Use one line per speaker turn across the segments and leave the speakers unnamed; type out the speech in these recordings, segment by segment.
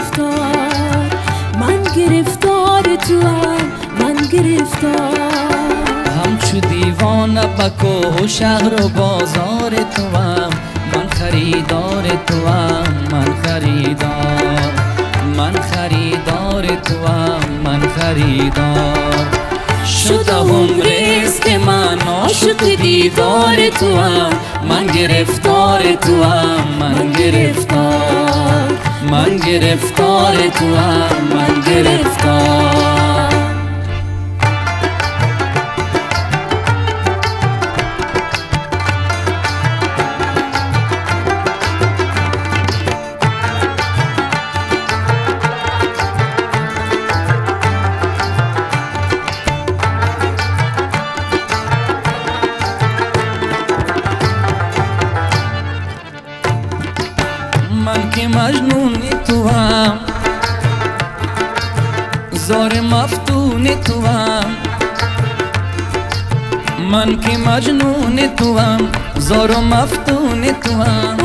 گرفتار، من گرفتار توام، من گرفتار.
همچو دیوانه بکو شهر و بازار توام، من خریدار توام، من خریدار، من خریدار توام، من خریدار. شده عمریست که من عاشق دیدار توام، من گرفتار توام، من گرفتار، من گرفتار توام، من گرفتار. من که مجنون توام، زار مفتون توام، من که مجنون توام، زار و مفتون توام.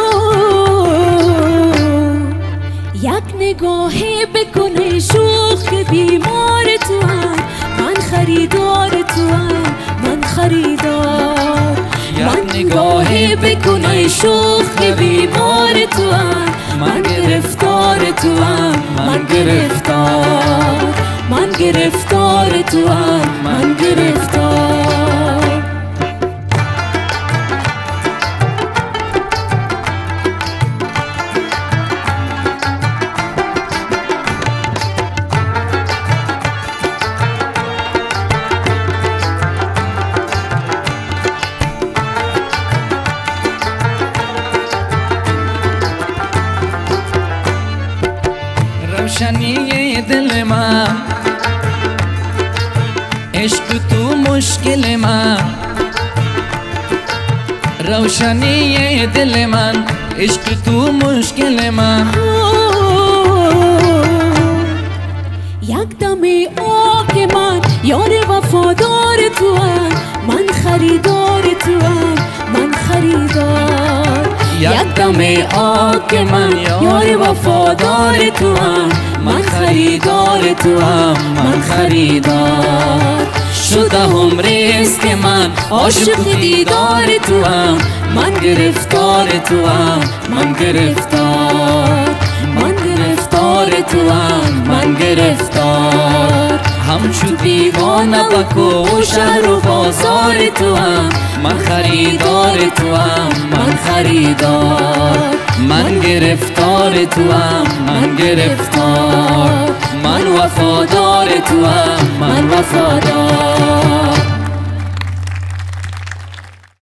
یک نگاهی بکنه شوخ بیمار توام، من خریدار توام، من خریدار. یک نگاهی بکنه شوخ بیمار توام، من گرفتار توام، من گرفتار، من گرفتار توام، من گرفتار.
روشنی دل من، عشق تو مشکل من. روشنی دل من، عشق تو مشکل من.
یک دم آک من یار وفادار توام، من خریدار توام، من خریدار. یک دم آک من یار وفادار توام، من خریدار توام، من خریدار. شده عمریست که من عاشق دیدار توام، من گرفتار توام، من گرفتار، من گرفتار توام، من گرفتار.
همچو دیوانه بکو شهر و بازار توام، من خریدار توام، من خریدار. من گرفتار توام، من گرفتار، من وفادار توام، من وفادار.